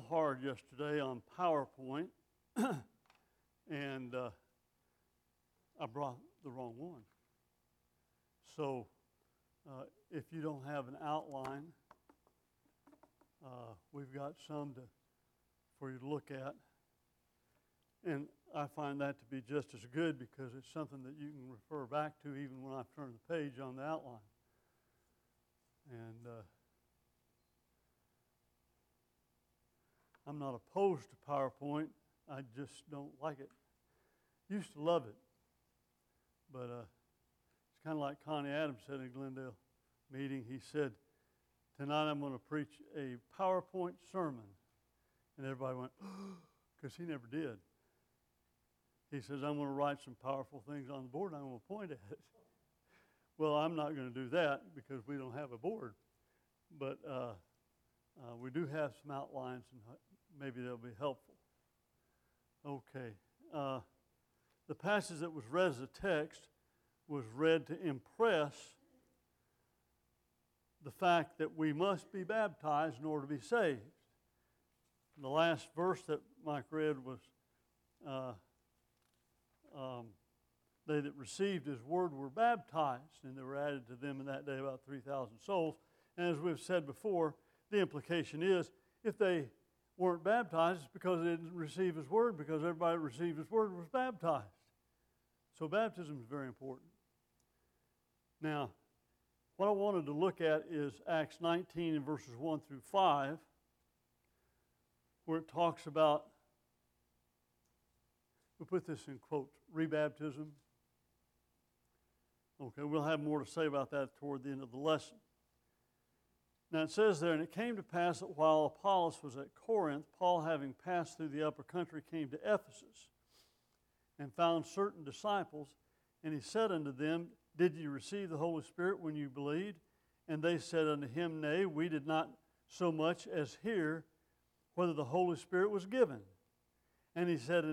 hard yesterday on PowerPoint, and I brought the wrong one. So if you don't have an outline, we've got some for you to look at. And I find that to be just as good because it's something that you can refer back to even when I've turned the page on the outline. And I'm not opposed to PowerPoint. I just don't like it. Used to love it. But it's kind of like Connie Adams said in Glendale meeting. He said, tonight I'm going to preach a PowerPoint sermon. And everybody went, because he never did. He says, I'm going to write some powerful things on the board and I'm going to point at it. Well, I'm not going to do that because we don't have a board. But we do have some outlines and maybe they'll be helpful. Okay. The passage that was read as a text was read to impress the fact that we must be baptized in order to be saved. The last verse that Mike read was, they that received his word were baptized, and there were added to them in that day about 3,000 souls. And as we've said before, the implication is if they weren't baptized, it's because they didn't receive his word, because everybody that received his word was baptized. So baptism is very important. Now, what I wanted to look at is Acts 19 and verses 1 through 5, where it talks about, we put this in quotes, rebaptism. Okay, we'll have more to say about that toward the end of the lesson. Now it says there, and it came to pass that while Apollos was at Corinth, Paul, having passed through the upper country, came to Ephesus, and found certain disciples, and he said unto them, Did ye receive the Holy Spirit when you believed? And they said unto him, Nay, we did not so much as hear whether the Holy Spirit was given. And he said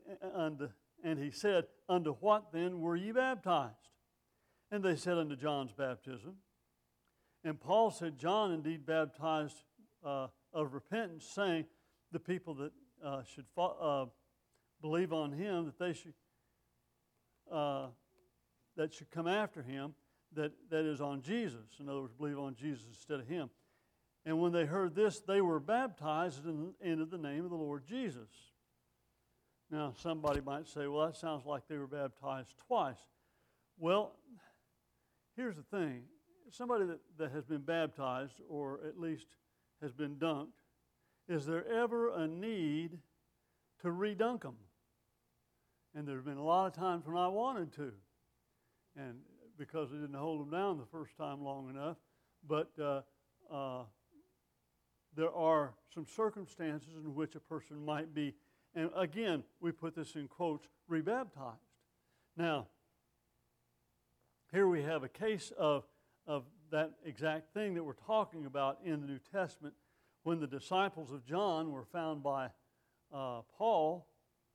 unto what then were ye baptized? And they said, unto John's baptism. And Paul said, John indeed baptized of repentance, saying the people that should believe on him, that they should that should come after him, that is on Jesus. In other words, believe on Jesus instead of him. And when they heard this, they were baptized into the name of the Lord Jesus. Now, somebody might say, well, that sounds like they were baptized twice. Well, here's the thing. Somebody that has been baptized, or at least has been dunked, is there ever a need to redunk them? And there have been a lot of times when I wanted to, and because I didn't hold them down the first time long enough. But there are some circumstances in which a person might be, and again, we put this in quotes, rebaptized. Now, here we have a case of that exact thing that we're talking about in the New Testament. When the disciples of John were found by Paul,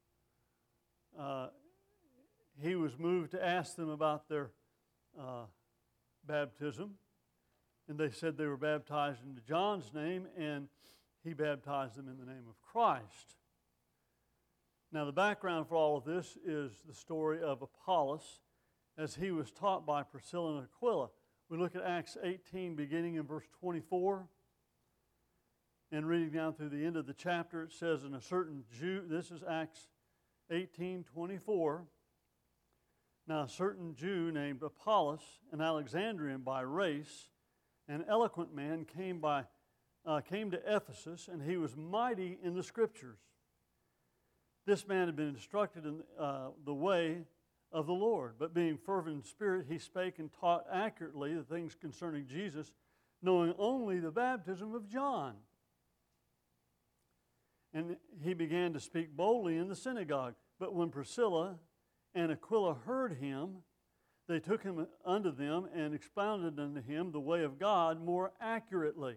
he was moved to ask them about their baptism. And they said they were baptized into John's name, and he baptized them in the name of Christ. Now, the background for all of this is the story of Apollos as he was taught by Priscilla and Aquila. We look at Acts 18, beginning in verse 24. And reading down through the end of the chapter, it says, and a certain Jew, this is Acts 18:24. Now, a certain Jew named Apollos, an Alexandrian by race, an eloquent man, came to Ephesus, and he was mighty in the Scriptures. This man had been instructed in the way of the Lord, but being fervent in spirit, he spake and taught accurately the things concerning Jesus, knowing only the baptism of John. And he began to speak boldly in the synagogue. But when Priscilla and Aquila heard him, they took him unto them and expounded unto him the way of God more accurately.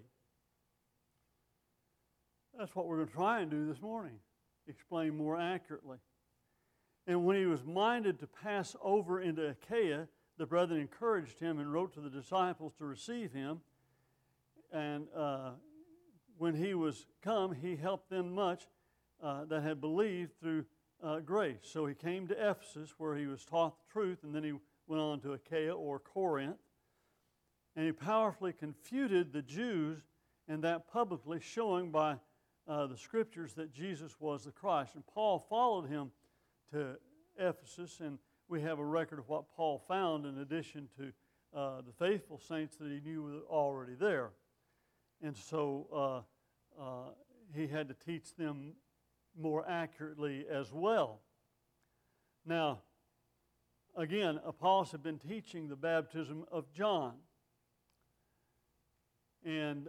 That's what we're going to try and do this morning, explain more accurately. And when he was minded to pass over into Achaia, the brethren encouraged him and wrote to the disciples to receive him. And when he was come, he helped them much that had believed through grace. So he came to Ephesus, where he was taught the truth, and then he went on to Achaia or Corinth. And he powerfully confuted the Jews, and that publicly, showing by the Scriptures that Jesus was the Christ. And Paul followed him to Ephesus, and we have a record of what Paul found in addition to the faithful saints that he knew were already there. And so he had to teach them more accurately as well. Now, again, Apollos had been teaching the baptism of John. And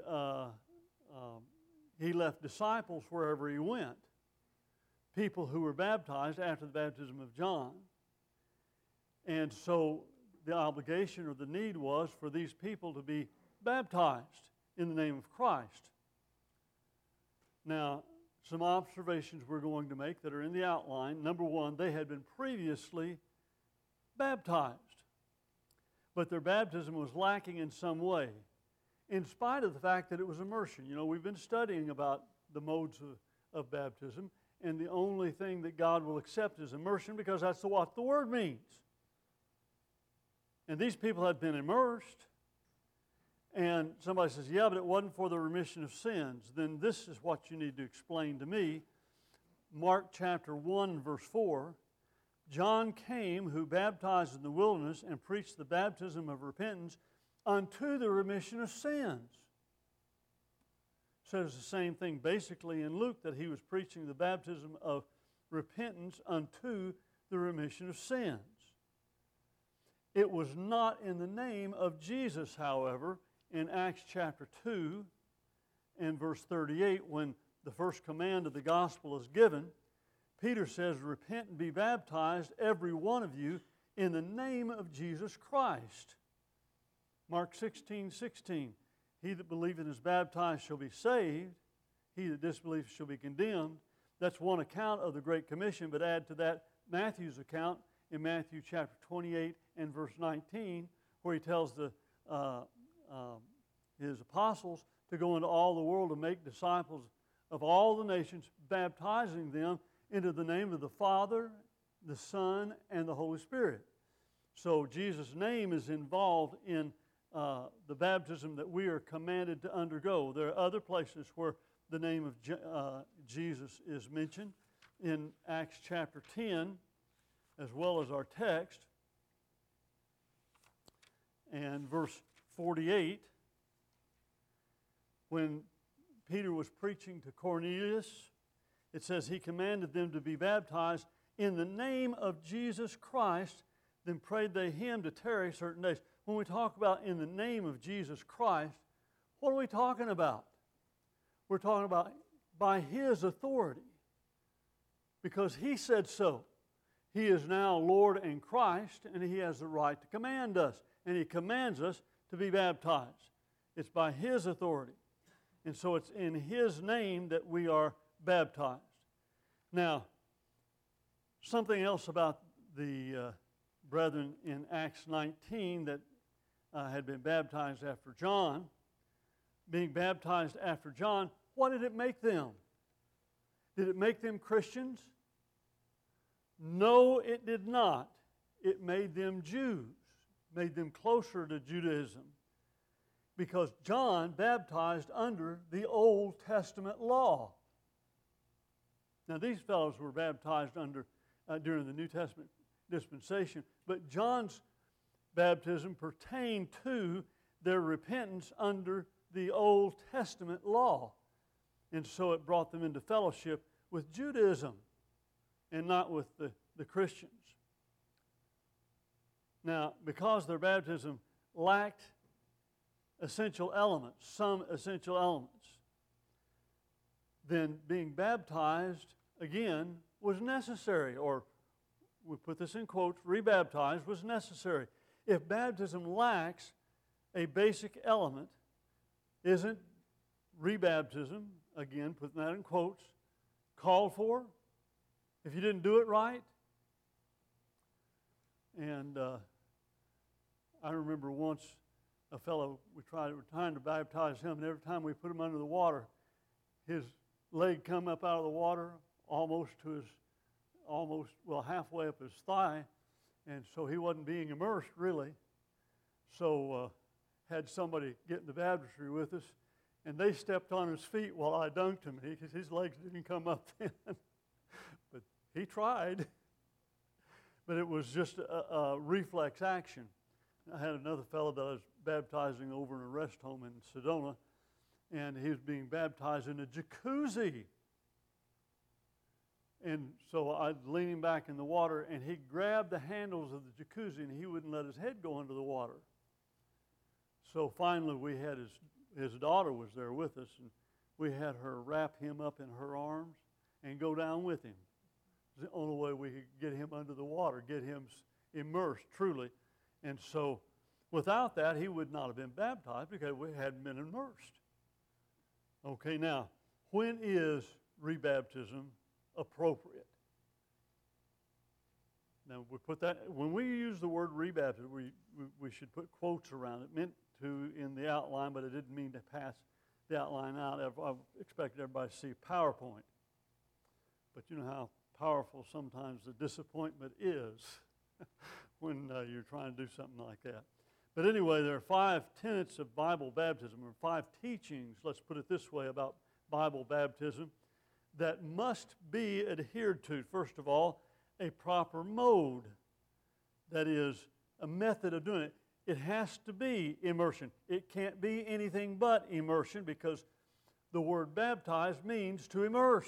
he left disciples wherever he went, people who were baptized after the baptism of John. And so the obligation or the need was for these people to be baptized in the name of Christ. Now, some observations we're going to make that are in the outline. Number one, they had been previously baptized, but their baptism was lacking in some way, in spite of the fact that it was immersion. You know, we've been studying about the modes of baptism, and the only thing that God will accept is immersion, because that's what the word means. And these people had been immersed, and somebody says, yeah, but it wasn't for the remission of sins. Then this is what you need to explain to me. Mark chapter 1, verse 4, John came, who baptized in the wilderness and preached the baptism of repentance unto the remission of sins. Says the same thing basically in Luke, that he was preaching the baptism of repentance unto the remission of sins. It was not in the name of Jesus, however, in Acts chapter 2 and verse 38, when the first command of the gospel is given. Peter says, repent and be baptized, every one of you, in the name of Jesus Christ. Mark 16:16, he that believeth and is baptized shall be saved, he that disbelieveth shall be condemned. That's one account of the Great Commission, but add to that Matthew's account in Matthew chapter 28 and verse 19, where he tells his apostles to go into all the world and make disciples of all the nations, baptizing them into the name of the Father, the Son, and the Holy Spirit. So Jesus' name is involved in the baptism that we are commanded to undergo. There are other places where the name of Jesus is mentioned in Acts chapter 10, as well as our text. And verse 48, when Peter was preaching to Cornelius, it says he commanded them to be baptized in the name of Jesus Christ, then prayed they him to tarry certain days. When we talk about in the name of Jesus Christ, what are we talking about? We're talking about by his authority, because he said so. He is now Lord and Christ, and he has the right to command us, and he commands us to be baptized. It's by his authority. And so it's in his name that we are baptized. Now, something else about the brethren in Acts 19 that had been baptized after John. Being baptized after John, what did it make them? Did it make them Christians? No, it did not. It made them Jews, made them closer to Judaism, because John baptized under the Old Testament law. Now, these fellows were baptized during the New Testament dispensation, but John's baptism pertained to their repentance under the Old Testament law. And so it brought them into fellowship with Judaism and not with the Christians. Now, because their baptism lacked essential elements, some essential elements, then being baptized again was necessary, or we put this in quotes, rebaptized was necessary. If baptism lacks a basic element, isn't rebaptism, again putting that in quotes, called for? If you didn't do it right? And I remember once a fellow, we were trying to baptize him, and every time we put him under the water, his leg come up out of the water halfway up his thigh, and so he wasn't being immersed really. So had somebody get in the baptistry with us, and they stepped on his feet while I dunked him. His legs didn't come up then, but he tried. But it was just a reflex action. I had another fellow that I was baptizing over in a rest home in Sedona, and he was being baptized in a jacuzzi. And so I'd lean him back in the water, and he grabbed the handles of the jacuzzi, and he wouldn't let his head go into the water. So finally, we had his daughter was there with us, and we had her wrap him up in her arms and go down with him. It was the only way we could get him under the water, get him immersed truly. And so without that, he would not have been baptized because we hadn't been immersed. Okay, now, when is rebaptism appropriate? Now, we put that, when we use the word rebaptism, we should put quotes around it. Meant to in the outline, but it didn't mean to pass the outline out. I expected everybody to see PowerPoint. But you know how powerful sometimes the disappointment is when you're trying to do something like that. But anyway, there are 5 tenets of Bible baptism, or 5 teachings, let's put it this way, about Bible baptism that must be adhered to. First of all, a proper mode, that is, a method of doing it. It has to be immersion. It can't be anything but immersion, because the word baptize means to immerse.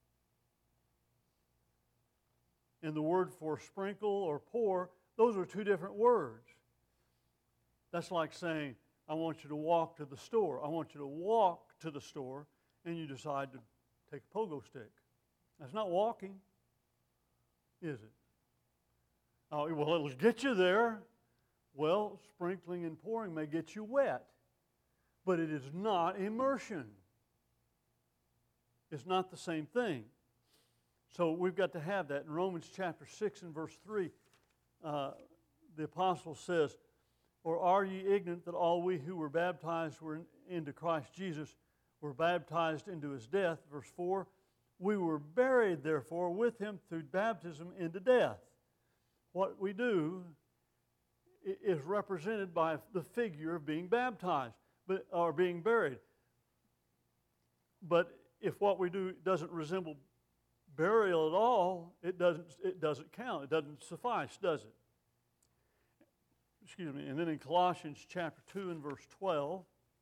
And the word for sprinkle or pour, those are 2 different words. That's like saying, I want you to walk to the store. I want you to walk to the store, and you decide to take a pogo stick. That's not walking, is it? Oh, well, it'll get you there. Well, sprinkling and pouring may get you wet, but it is not immersion. It's not the same thing. So we've got to have that. In Romans chapter 6 and verse 3, the apostle says, or are ye ignorant that all we who were baptized were into Christ Jesus were baptized into his death? Verse 4, we were buried therefore with him through baptism into death. What we do is represented by the figure of being baptized, or being buried. But if what we do doesn't resemble burial at all, it doesn't count. It doesn't suffice, does it? Excuse me. And then in Colossians chapter 2 and verse 12,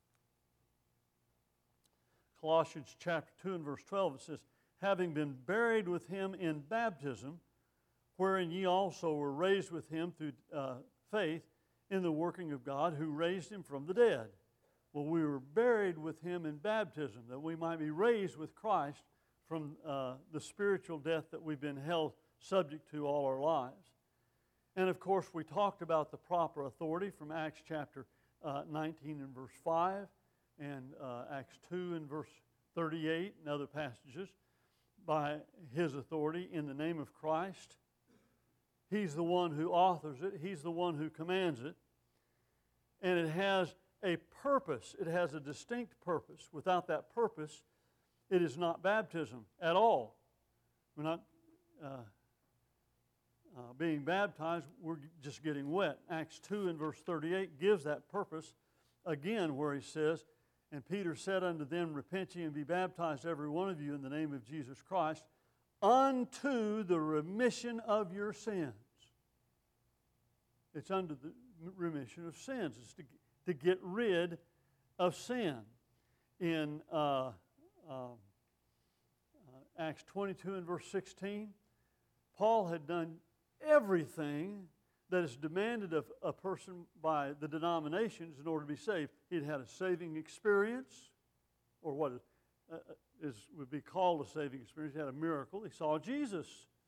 Colossians chapter 2 and verse 12, it says, having been buried with him in baptism, wherein ye also were raised with him through faith in the working of God who raised him from the dead. Well, we were buried with him in baptism, that we might be raised with Christ from the spiritual death that we've been held subject to all our lives. And of course, we talked about the proper authority from Acts chapter 19 and verse 5, and Acts 2 and verse 38 and other passages, by his authority in the name of Christ. He's the one who authors it. He's the one who commands it. And it has a purpose. It has a distinct purpose. Without that purpose, it is not baptism at all. We're not being baptized. We're just getting wet. Acts 2 and verse 38 gives that purpose again, where he says, and Peter said unto them, repent ye and be baptized every one of you in the name of Jesus Christ unto the remission of your sins. It's unto the remission of sins. It's to get rid of sin. In Acts 22 and verse 16, Paul had done everything that is demanded of a person by the denominations in order to be saved. He'd had a saving experience, or what would be called a saving experience. He had a miracle. He saw Jesus.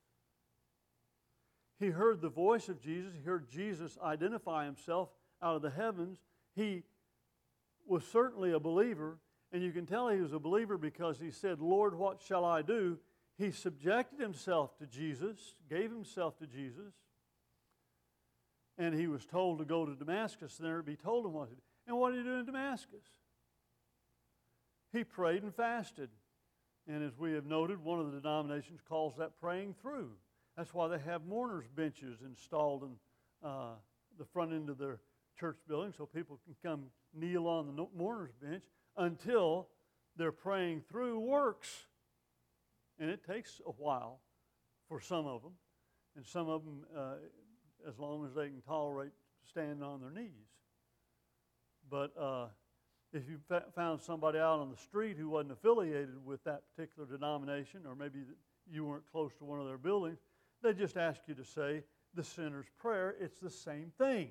He heard the voice of Jesus. He heard Jesus identify himself out of the heavens. He was certainly a believer, and you can tell he was a believer because he said, Lord, what shall I do? He subjected himself to Jesus, gave himself to Jesus, and he was told to go to Damascus, and there he told him what to do. And what did he do in Damascus? He prayed and fasted. And as we have noted, one of the denominations calls that praying through. That's why they have mourners' benches installed in the front end of their church building so people can come kneel on the mourner's bench until their praying through works. And it takes a while for some of them. And some of them, as long as they can tolerate standing on their knees. But if you found somebody out on the street who wasn't affiliated with that particular denomination, or maybe you weren't close to one of their buildings, they just ask you to say the sinner's prayer. It's the same thing.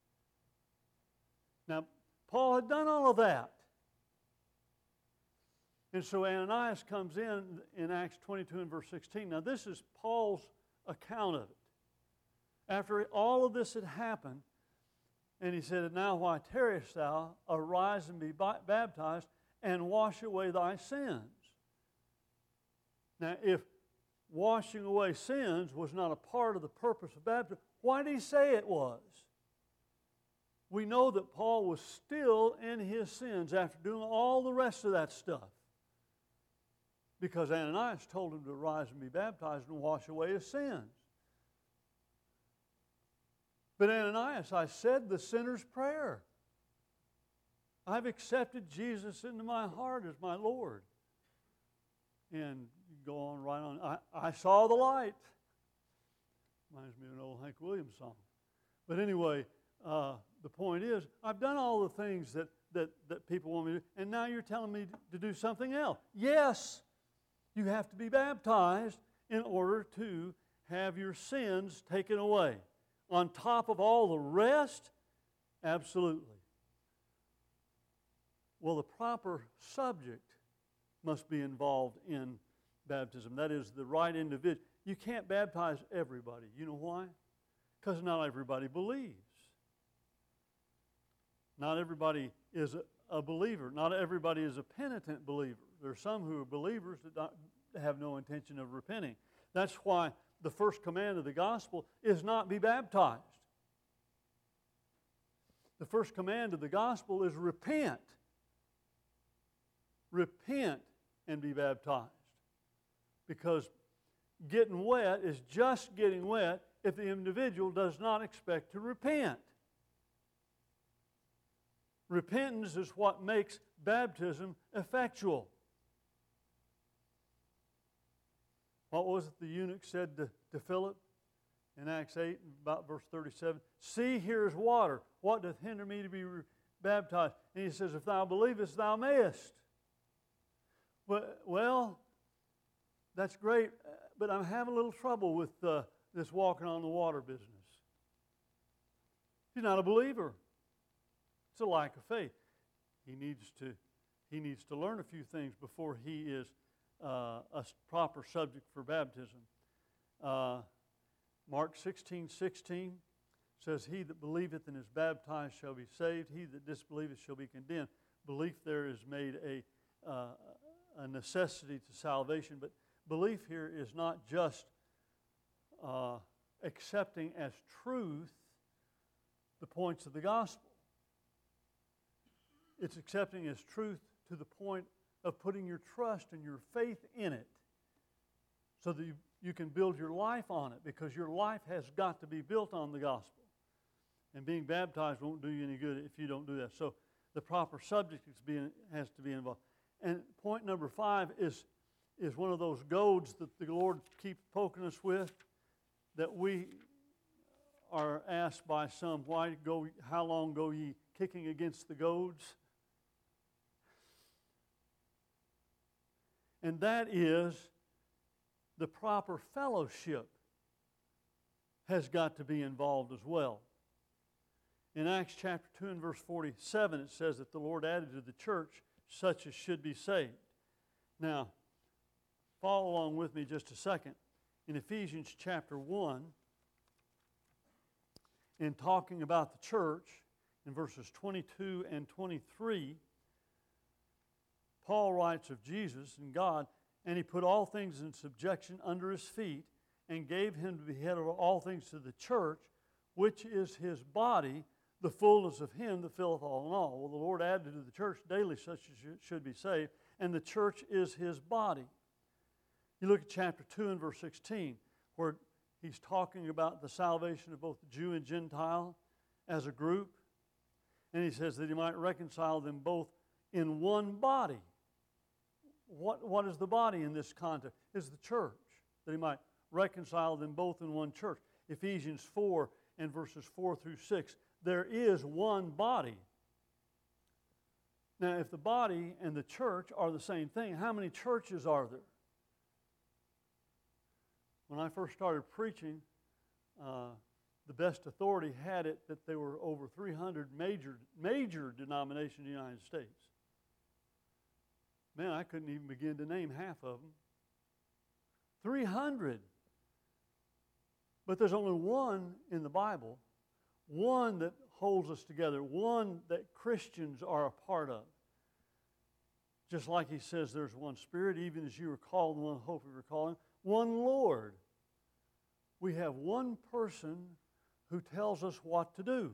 Now, Paul had done all of that. And so Ananias comes in Acts 22 and verse 16. Now, this is Paul's account of it. After all of this had happened, and he said, "Now why tarriest thou? Arise and be baptized, and wash away thy sins." Now, if washing away sins was not a part of the purpose of baptism, why did he say it was? We know that Paul was still in his sins after doing all the rest of that stuff, because Ananias told him to rise and be baptized and wash away his sins. But Ananias, I said the sinner's prayer. I've accepted Jesus into my heart as my Lord. And you go on right on. I saw the light. Reminds me of an old Hank Williams song. But anyway, the point is, I've done all the things that people want me to do, and now you're telling me to do something else. Yes, you have to be baptized in order to have your sins taken away. On top of all the rest? Absolutely. Well, the proper subject must be involved in baptism. That is, the right individual. You can't baptize everybody. You know why? Because not everybody believes. Not everybody is a believer. Not everybody is a penitent believer. There are some who are believers that have no intention of repenting. That's why the first command of the gospel is not be baptized. The first command of the gospel is repent. Repent and be baptized. Because getting wet is just getting wet if the individual does not expect to repent. Repentance is what makes baptism effectual. What was it the eunuch said to Philip in Acts 8, about verse 37? "See, here is water. What doth hinder me to be baptized?" And he says, "If thou believest, thou mayest." Well, that's great, but I'm having a little trouble with this walking on the water business. He's not a believer. It's a lack of faith. He needs to learn a few things before he is a proper subject for baptism. Mark 16:16 says, "He that believeth and is baptized shall be saved. He that disbelieveth shall be condemned." Belief there is made a necessity to salvation, but belief here is not just accepting as truth the points of the gospel. It's accepting as truth to the point of putting your trust and your faith in it so that you can build your life on it, because your life has got to be built on the gospel. And being baptized won't do you any good if you don't do that. So the proper subject has to be involved. And point number 5 is one of those goads that the Lord keeps poking us with, that we are asked by some, how long go ye kicking against the goads? And that is the proper fellowship has got to be involved as well. In Acts chapter 2 and verse 47, it says that the Lord added to the church such as should be saved. Now, follow along with me just a second. In Ephesians chapter 1, in talking about the church, in verses 22 and 23, Paul writes of Jesus and God, "And he put all things in subjection under his feet, and gave him to be head over all things to the church, which is his body, the fullness of him that filleth all in all." Well, the Lord added to the church daily such as should be saved, and the church is his body. You look at chapter 2 and verse 16, where he's talking about the salvation of both the Jew and Gentile as a group. And he says that he might reconcile them both in one body. What is the body in this context? Is the church, that he might reconcile them both in one church. Ephesians 4 and verses 4 through 6. There is one body. Now, if the body and the church are the same thing, how many churches are there? When I first started preaching, the best authority had it that there were over 300 major denominations in the United States. Man, I couldn't even begin to name half of them. 300. But there's only one in the Bible, one that holds us together, one that Christians are a part of. Just like he says there's one Spirit, even as you were called, one hope of your calling, one Lord. We have one person who tells us what to do.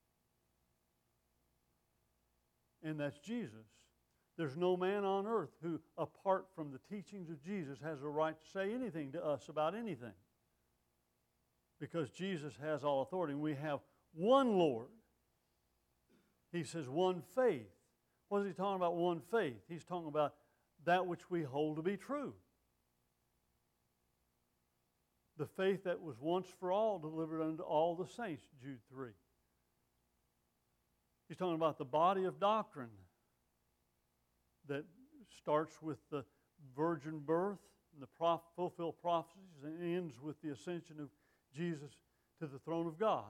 And that's Jesus. There's no man on earth who, apart from the teachings of Jesus, has a right to say anything to us about anything. Because Jesus has all authority. And we have one Lord. He says one faith. What is he talking about, one faith? He's talking about that which we hold to be true. The faith that was once for all delivered unto all the saints, Jude 3. He's talking about the body of doctrine that starts with the virgin birth and the fulfilled prophecies and ends with the ascension of Jesus to the throne of God.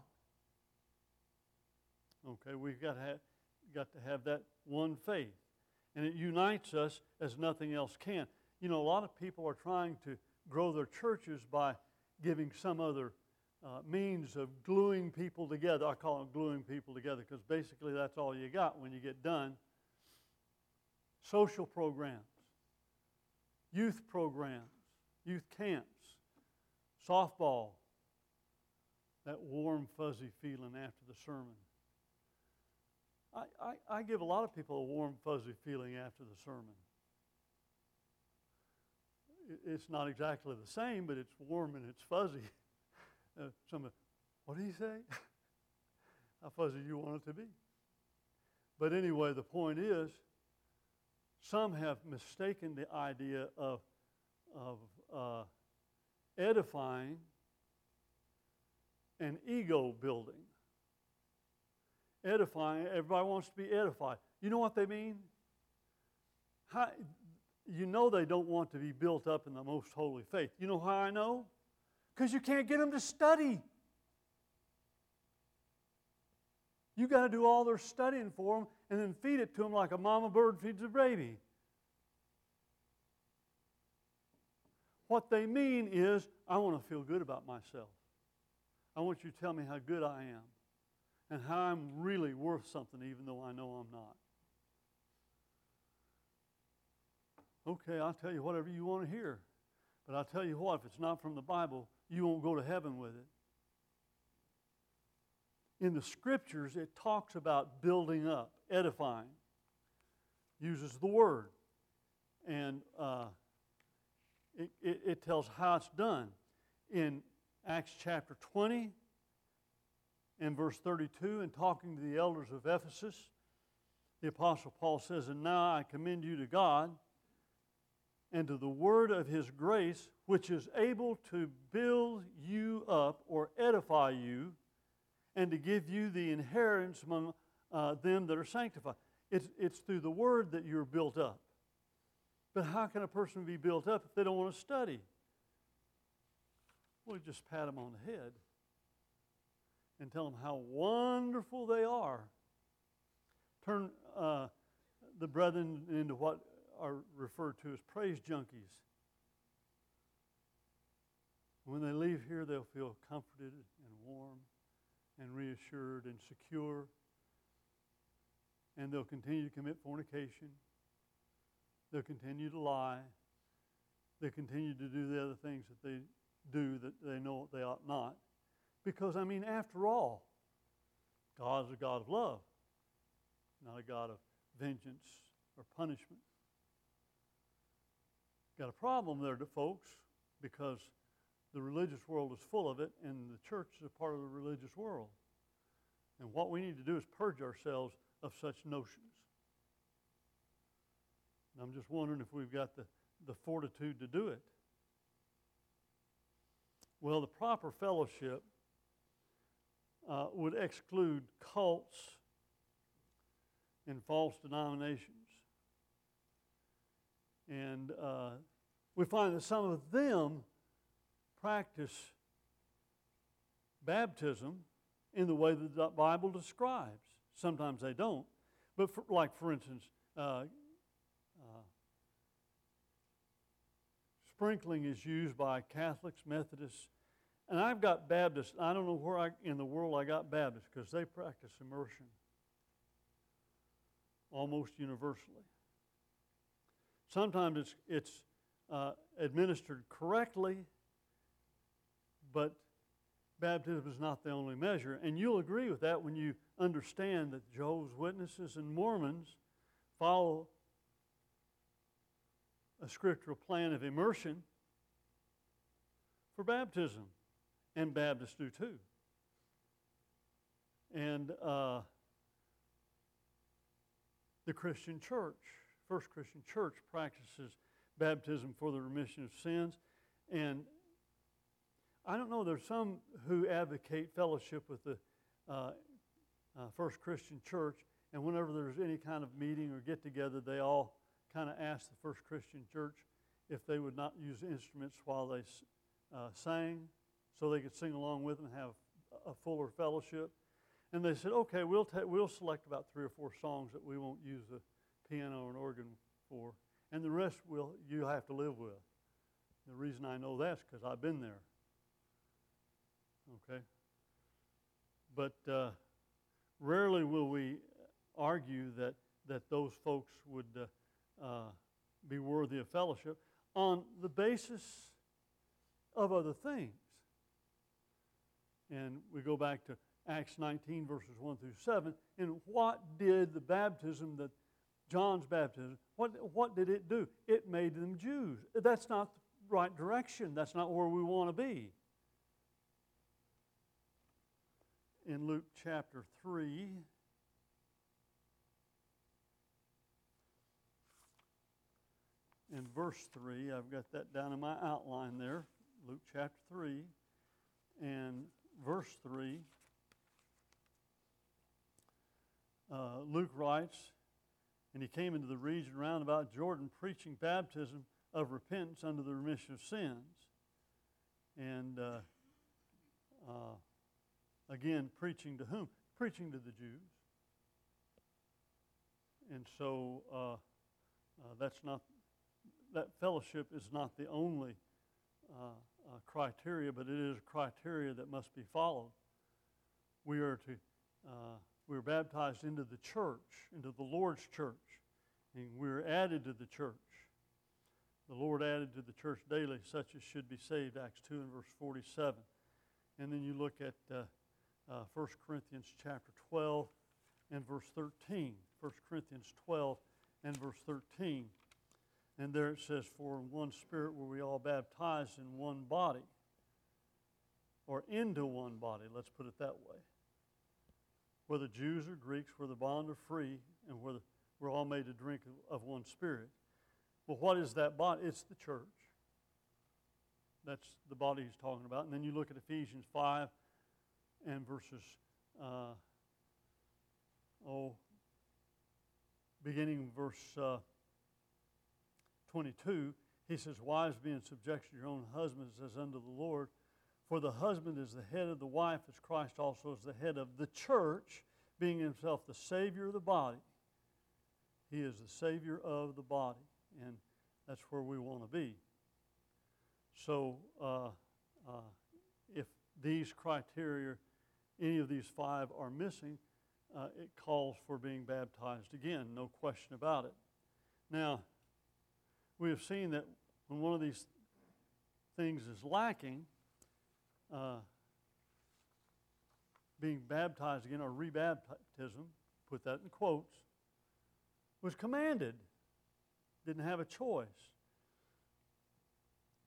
Okay, we've got to have that one faith. And it unites us as nothing else can. You know, a lot of people are trying to grow their churches by giving some other means of gluing people together. I call it gluing people together because basically that's all you got when you get done. Social programs, youth programs, youth camps, softball, that warm, fuzzy feeling after the sermon. I give a lot of people a warm, fuzzy feeling after the sermon. It's not exactly the same, but it's warm and it's fuzzy. What did he say? How fuzzy you want it to be. But anyway, the point is, some have mistaken the idea of edifying and ego building. Edifying, everybody wants to be edified. You know what they mean? You know they don't want to be built up in the most holy faith. You know how I know? Because you can't get them to study. You got to do all their studying for them and then feed it to them like a mama bird feeds a baby. What they mean is, I want to feel good about myself. I want you to tell me how good I am and how I'm really worth something even though I know I'm not. Okay, I'll tell you whatever you want to hear. But I'll tell you what, if it's not from the Bible, you won't go to heaven with it. In the Scriptures, it talks about building up, edifying. Uses the word. And it tells how it's done. In Acts chapter 20 and verse 32, in talking to the elders of Ephesus, the Apostle Paul says, "And now I commend you to God, and to the word of His grace, which is able to build you up or edify you, and to give you the inheritance among them that are sanctified." It's through the word that you're built up. But how can a person be built up if they don't want to study? Well, just pat them on the head and tell them how wonderful they are. Turn the brethren into what are referred to as praise junkies. When they leave here, they'll feel comforted and warm and reassured and secure. And they'll continue to commit fornication. They'll continue to lie. They'll continue to do the other things that they do that they know they ought not. Because, I mean, after all, God is a God of love, not a God of vengeance or punishment. Got a problem there, folks, because the religious world is full of it, and the church is a part of the religious world. And what we need to do is purge ourselves of such notions. And I'm just wondering if we've got the fortitude to do it. Well, the proper fellowship would exclude cults and false denominations. And we find that some of them practice baptism in the way that the Bible describes. Sometimes they don't. But for instance, sprinkling is used by Catholics, Methodists, and I've got Baptists. I don't know where in the world I got Baptists, because they practice immersion almost universally. Sometimes it's administered correctly, but baptism is not the only measure. And you'll agree with that when you understand that Jehovah's Witnesses and Mormons follow a scriptural plan of immersion for baptism, and Baptists do too. And the Christian Church, First Christian Church, practices baptism for the remission of sins. And I don't know, there's some who advocate fellowship with the First Christian Church, and whenever there's any kind of meeting or get-together, they all kind of ask the First Christian Church if they would not use instruments while they sang, so they could sing along with them and have a fuller fellowship. And they said, okay, we'll select about 3 or 4 songs that we won't use the piano or an organ for, and the rest you have to live with. The reason I know that's because I've been there. Okay? But rarely will we argue that those folks would be worthy of fellowship on the basis of other things. And we go back to Acts 19, verses 1 through 7. And what did the baptism that John's baptism, what did it do? It made them Jews. That's not the right direction. That's not where we want to be. In Luke chapter 3, in verse 3, I've got that down in my outline there, Luke chapter 3, and verse 3, Luke writes, and he came into the region round about Jordan, preaching baptism of repentance unto the remission of sins. And again, preaching to whom? Preaching to the Jews. And so that fellowship is not the only criteria, but it is a criteria that must be followed. We are baptized into the church, into the Lord's church, and we're added to the church. The Lord added to the church daily such as should be saved, Acts 2 and verse 47. And then you look at 1 Corinthians chapter 12 and verse 13. 1 Corinthians 12 and verse 13. And there it says, for in one Spirit were we all baptized in one body, or into one body, let's put it that way. Whether Jews or Greeks, whether bond or free, and whether we're all made to drink of one Spirit. Well, what is that body? It's the church. That's the body he's talking about. And then you look at Ephesians 5 and verses, beginning verse 22, he says, wives, be in subjection to your own husbands as unto the Lord. For the husband is the head of the wife, as Christ also is the head of the church, being himself the Savior of the body. He is the Savior of the body, and that's where we want to be. So if these criteria, any of these 5 are missing, it calls for being baptized again, no question about it. Now, we have seen that when one of these things is lacking, being baptized again, or rebaptism, put that in quotes, was commanded. Didn't have a choice.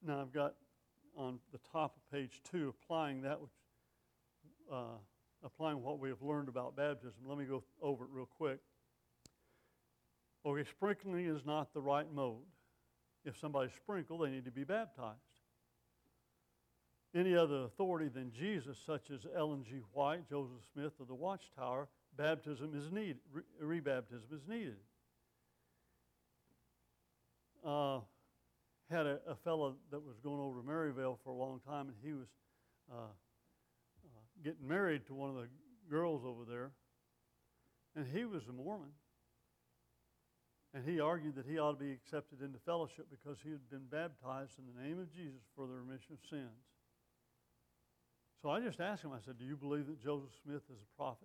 Now I've got on the top of page 2, applying that, which applying what we have learned about baptism. Let me go over it real quick. Okay, sprinkling is not the right mode. If somebody's sprinkled, they need to be baptized. Any other authority than Jesus, such as Ellen G. White, Joseph Smith, or the Watchtower, baptism is needed. Rebaptism is needed. Had a fellow that was going over to Maryvale for a long time, and he was getting married to one of the girls over there, and he was a Mormon. And he argued that he ought to be accepted into fellowship because he had been baptized in the name of Jesus for the remission of sins. So I just asked him, I said, do you believe that Joseph Smith is a prophet?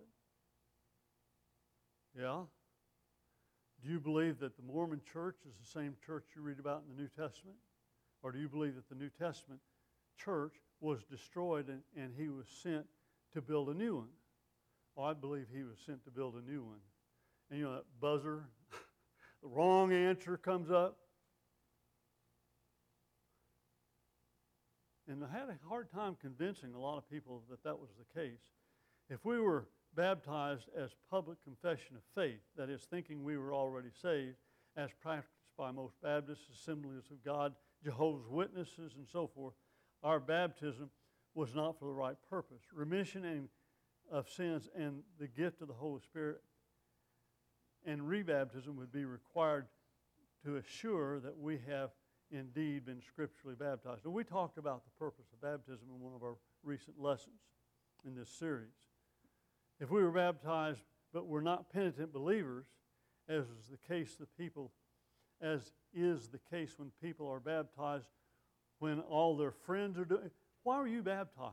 Yeah. Do you believe that the Mormon church is the same church you read about in the New Testament? Or do you believe that the New Testament church was destroyed and he was sent to build a new one? Oh, I believe he was sent to build a new one. And you know that buzzer, the wrong answer comes up. And I had a hard time convincing a lot of people that that was the case. If we were baptized as public confession of faith, that is, thinking we were already saved, as practiced by most Baptists, Assemblies of God, Jehovah's Witnesses, and so forth, our baptism was not for the right purpose. Remission of sins and the gift of the Holy Spirit and rebaptism would be required to assure that we have indeed been scripturally baptized. And we talked about the purpose of baptism in one of our recent lessons in this series. If we were baptized but were not penitent believers, as is the case when people are baptized when all their friends are doing, why are you baptized?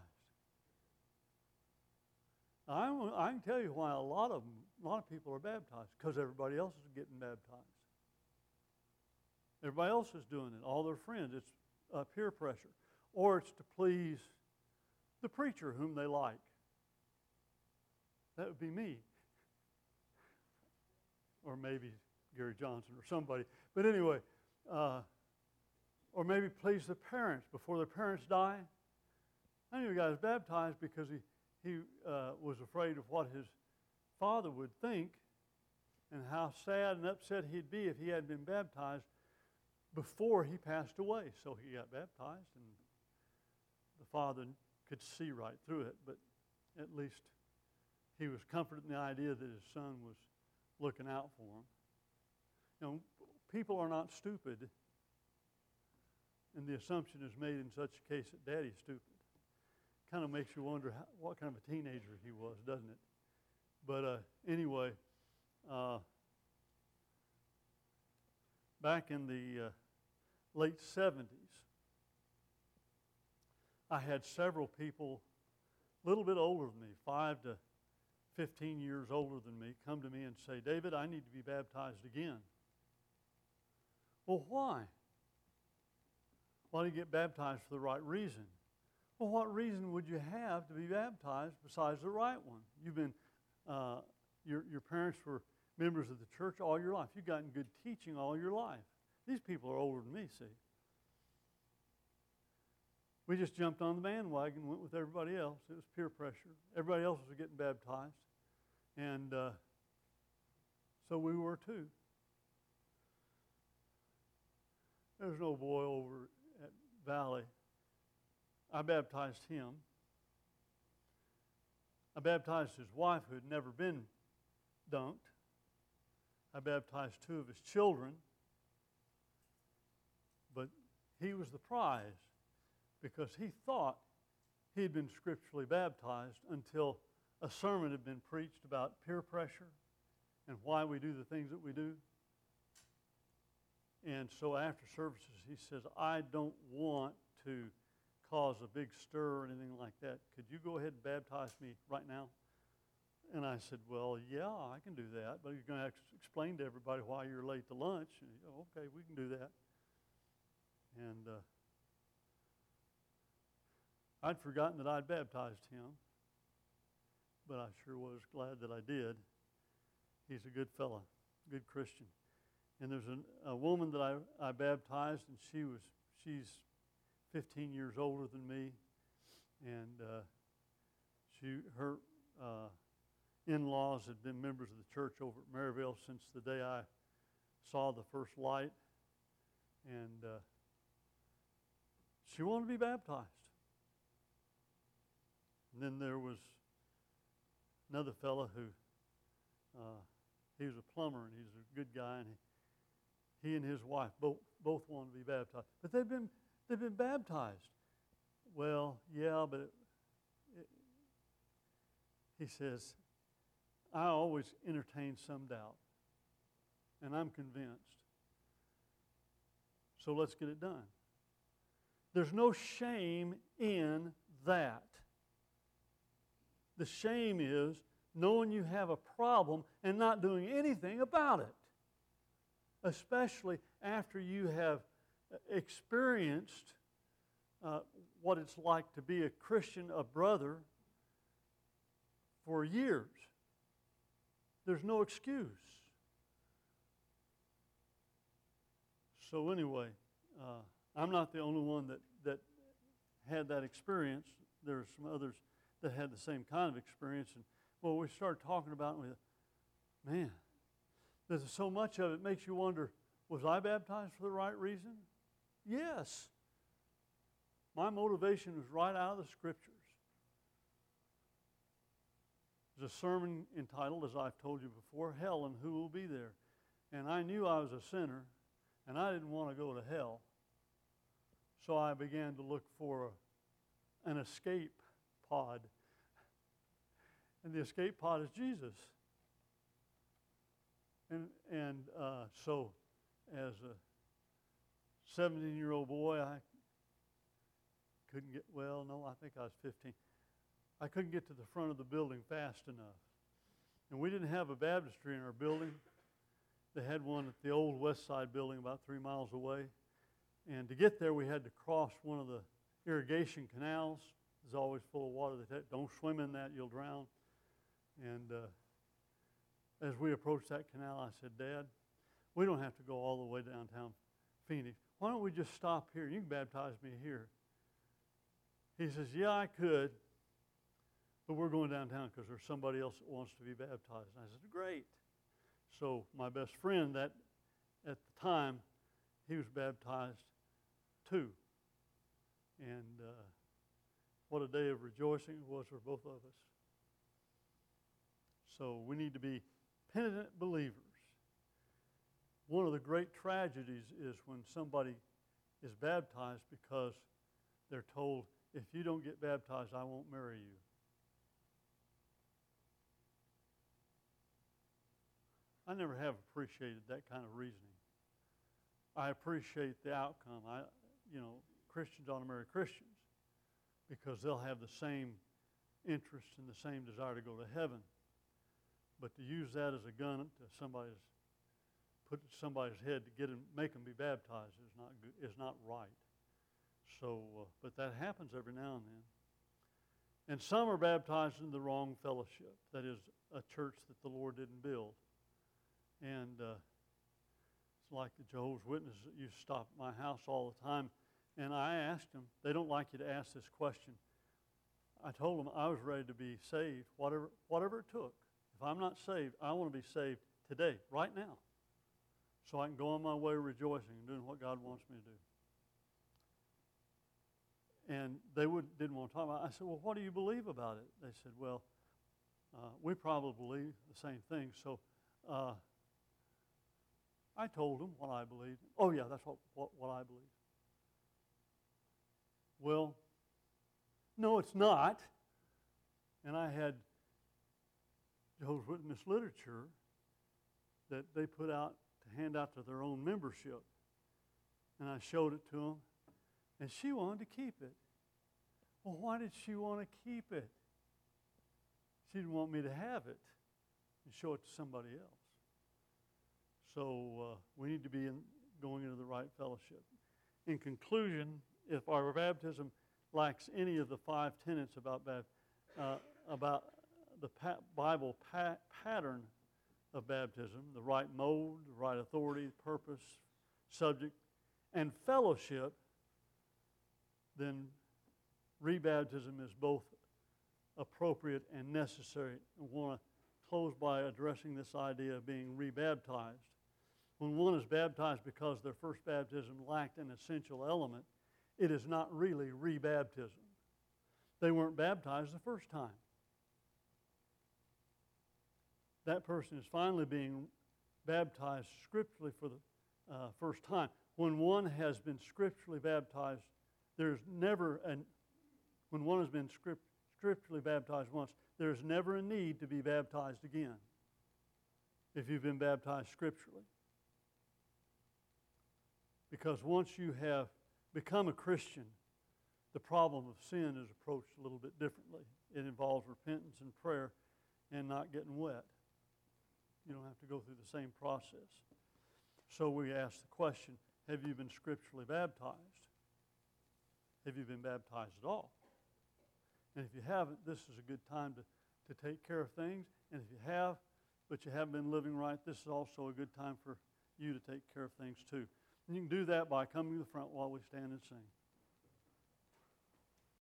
I can tell you why a lot of people are baptized, because everybody else is getting baptized. Everybody else is doing it, all their friends. It's peer pressure. Or it's to please the preacher whom they like. That would be me. Or maybe Gary Johnson or somebody. But anyway, or maybe please the parents before their parents die. I knew a guy was baptized because he was afraid of what his father would think and how sad and upset he'd be if he hadn't been baptized before he passed away. So he got baptized, and the father could see right through it, but at least he was comforted in the idea that his son was looking out for him. You know, people are not stupid, and the assumption is made in such a case that Daddy's stupid. Kind of makes you wonder what kind of a teenager he was, doesn't it? But anyway, back in the late 70s, I had several people a little bit older than me, 5 to 15 years older than me, come to me and say, David, I need to be baptized again. Well, why? Why do you get baptized for the right reason? Well, what reason would you have to be baptized besides the right one? You've been, your parents were members of the church all your life. You've gotten good teaching all your life. These people are older than me, see. We just jumped on the bandwagon and went with everybody else. It was peer pressure. Everybody else was getting baptized. And so we were too. There was no boy over at Valley. I baptized him. I baptized his wife who had never been dunked. I baptized 2 of his children. But he was the prize because he thought he'd been scripturally baptized until a sermon had been preached about peer pressure and why we do the things that we do. And so after services, he says, I don't want to cause a big stir or anything like that. Could you go ahead and baptize me right now? And I said, well, yeah, I can do that, but you're going to have to explain to everybody why you're late to lunch. And he said, okay, we can do that. And I'd forgotten that I'd baptized him, but I sure was glad that I did. He's a good fella, good Christian. And there's a woman that I baptized, and she's 15 years older than me, and her in-laws had been members of the church over at Maryville since the day I saw the first light, and she wanted to be baptized. And then there was another fellow who, he was a plumber, and he's a good guy, and he and his wife both wanted to be baptized. But they've been baptized. Well, yeah, but he says, I always entertain some doubt, and I'm convinced. So let's get it done. There's no shame in that. The shame is knowing you have a problem and not doing anything about it, especially after you have experienced what it's like to be a Christian, a brother, for years. There's no excuse. So anyway, I'm not the only one that had that experience. There are some others that had the same kind of experience. And well, we started talking about it, man, there's so much of it makes you wonder, was I baptized for the right reason? Yes. My motivation was right out of the Scriptures. There's a sermon entitled, as I've told you before, Hell and Who Will Be There. And I knew I was a sinner, and I didn't want to go to hell. So I began to look for an escape pod. And the escape pod is Jesus. And so as a 17-year-old boy, I couldn't get, well, no, I think I was 15. I couldn't get to the front of the building fast enough. And we didn't have a baptistry in our building. They had one at the old West Side building about 3 miles away. And to get there, we had to cross one of the irrigation canals. It's always full of water. They said, don't swim in that, you'll drown. And as we approached that canal, I said, Dad, we don't have to go all the way downtown Phoenix. Why don't we just stop here? You can baptize me here. He says, yeah, I could, but we're going downtown because there's somebody else that wants to be baptized. And I said, great. So my best friend at the time, he was baptized too. And what a day of rejoicing it was for both of us. So we need to be penitent believers. One of the great tragedies is when somebody is baptized because they're told, if you don't get baptized, I won't marry you. I never have appreciated that kind of reasoning. I appreciate the outcome. Christians ought to marry Christians because they'll have the same interest and the same desire to go to heaven. But to use that as a gun to put it to somebody's head to make them be baptized is not right. So, but that happens every now and then. And some are baptized in the wrong fellowship. That is, a church that the Lord didn't build. And it's like the Jehovah's Witnesses that used to stop at my house all the time. And I asked them, they don't like you to ask this question. I told them I was ready to be saved, whatever it took. If I'm not saved, I want to be saved today, right now, so I can go on my way rejoicing and doing what God wants me to do. And they didn't want to talk about it. I said, well, what do you believe about it? They said, well, we probably believe the same thing. So I told them what I believed. Oh, yeah, that's what I believe. Well, no, it's not. And I had Jehovah's Witness literature that they put out to hand out to their own membership. And I showed it to them. And she wanted to keep it. Well, why did she want to keep it? She didn't want me to have it and show it to somebody else. So we need to be going into the right fellowship. In conclusion, if our baptism lacks any of the 5 tenets about the Bible pattern of baptism, the right mode, the right authority, purpose, subject, and fellowship, then rebaptism is both appropriate and necessary. I want to close by addressing this idea of being rebaptized. When one is baptized because their first baptism lacked an essential element, it is not really rebaptism. They weren't baptized the first time. That person is finally being baptized scripturally for the first time. When one has been scripturally baptized, when one has been scripturally baptized once, there's never a need to be baptized again if you've been baptized scripturally. Because once you have become a Christian, the problem of sin is approached a little bit differently. It involves repentance and prayer and not getting wet. You don't have to go through the same process. So we ask the question, have you been scripturally baptized? Have you been baptized at all? And if you haven't, this is a good time to take care of things. And if you have, but you haven't been living right, this is also a good time for you to take care of things too. And you can do that by coming to the front while we stand and sing.